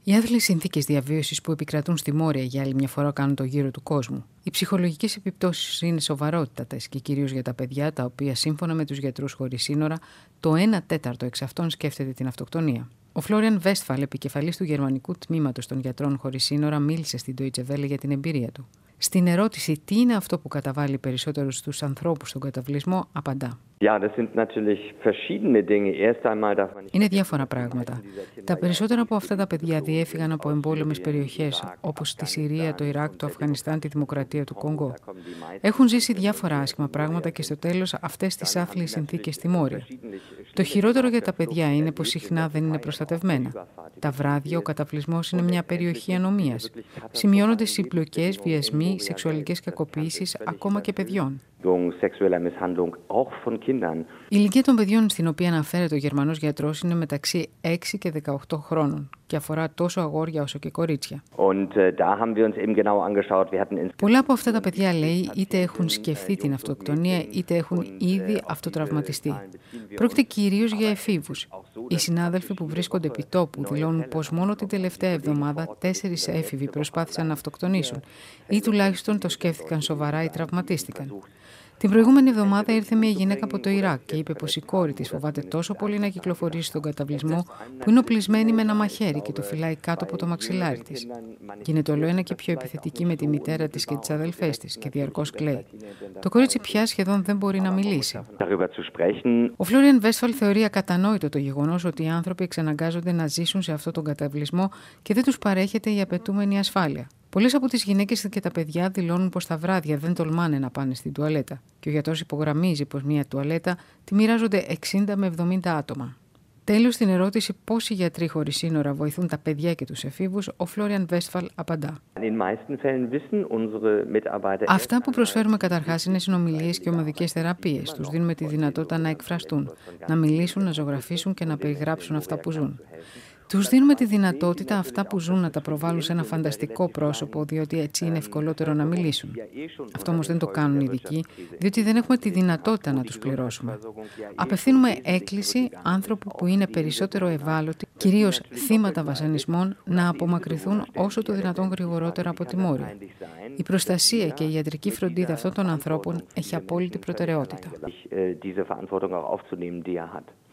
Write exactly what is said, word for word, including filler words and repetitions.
Οι άθλιες συνθήκες διαβίωσης που επικρατούν στη Μόρια για άλλη μια φορά κάνουν το γύρο του κόσμου. Οι ψυχολογικές επιπτώσεις είναι σοβαρότατες και κυρίως για τα παιδιά, τα οποία σύμφωνα με τους γιατρούς χωρίς σύνορα, το ένα τέταρτο εξ αυτών σκέφτεται την αυτοκτονία. Ο Φλόριαν Βέστφαλ, επικεφαλής του γερμανικού τμήματος των γιατρών χωρίς σύνορα, μίλησε στην Deutsche Welle για την εμπειρία του. Στην ερώτηση τι είναι αυτό που καταβάλει περισσότερους τους ανθρώπους στον καταβλισμό, απαντά. Είναι διάφορα πράγματα. Τα περισσότερα από αυτά τα παιδιά διέφυγαν από εμπόλεμες περιοχές, όπως τη Συρία, το Ιράκ, το Αφγανιστάν, τη Δημοκρατία του Κονγκό. Έχουν ζήσει διάφορα άσχημα πράγματα και στο τέλος αυτές τις άθλιες συνθήκες στη Μόρια. Το χειρότερο για τα παιδιά είναι πως συχνά δεν είναι προστατευμένα. Τα βράδια ο καταβλισμός είναι μια περιοχή ανομίας. Σημειώνονται συμπλοκές, βιασμοί, σεξουαλικές κακοποίησεις, ακόμα και παιδιών. Η ηλικία των παιδιών στην οποία αναφέρεται ο Γερμανός γιατρός είναι μεταξύ έξι και δεκαοκτώ χρόνων και αφορά τόσο αγόρια όσο και κορίτσια. Πολλά από αυτά τα παιδιά, λέει, είτε έχουν σκεφτεί την αυτοκτονία είτε έχουν ήδη αυτοτραυματιστεί. Πρόκειται κυρίως για εφήβους. Οι συνάδελφοι που βρίσκονται επί τόπου δηλώνουν πως μόνο την τελευταία εβδομάδα τέσσερις έφηβοι προσπάθησαν να αυτοκτονήσουν ή τουλάχιστον το σκέφτηκαν σοβαρά ή τραυματίστηκαν. Την προηγούμενη εβδομάδα ήρθε μια γυναίκα από το Ιράκ και είπε πως η κόρη της φοβάται τόσο πολύ να κυκλοφορήσει στον καταβλισμό που είναι οπλισμένη με ένα μαχαίρι και το φυλάει κάτω από το μαξιλάρι της. Γίνεται όλο ένα και πιο επιθετική με τη μητέρα της και τις αδελφές της και διαρκώς κλαίει. Το κορίτσι πια σχεδόν δεν μπορεί να μιλήσει. Ο Φλόριαν Βέστφαλ θεωρεί ακατανόητο το γεγονός ότι οι άνθρωποι εξαναγκάζονται να ζήσουν σε αυτόν τον καταβλισμό και δεν τους παρέχεται η απαιτούμενη ασφάλεια. Πολλές από τις γυναίκες και τα παιδιά δηλώνουν πως τα βράδια δεν τολμάνε να πάνε στην τουαλέτα και ο γιατρός υπογραμμίζει πως μια τουαλέτα τη μοιράζονται εξήντα με εβδομήντα άτομα. Τέλος, στην ερώτηση πώς οι γιατροί χωρίς σύνορα βοηθούν τα παιδιά και τους εφήβους, ο Φλόριαν Βέστφαλ απαντά. Αυτά που προσφέρουμε καταρχάς είναι συνομιλίες και ομαδικές θεραπείες. Τους δίνουμε τη δυνατότητα να εκφραστούν, να μιλήσουν, να ζωγραφίσουν και να περιγράψουν αυτά που ζουν. Τους δίνουμε τη δυνατότητα αυτά που ζουν να τα προβάλλουν σε ένα φανταστικό πρόσωπο, διότι έτσι είναι ευκολότερο να μιλήσουν. Αυτό όμως δεν το κάνουν οι ειδικοί, διότι δεν έχουμε τη δυνατότητα να τους πληρώσουμε. Απευθύνουμε έκκληση άνθρωπου που είναι περισσότερο ευάλωτοι, κυρίως θύματα βασανισμών, να απομακρυνθούν όσο το δυνατόν γρηγορότερα από τη Μόρια. Η προστασία και η ιατρική φροντίδα αυτών των ανθρώπων έχει απόλυτη προτεραιότητα.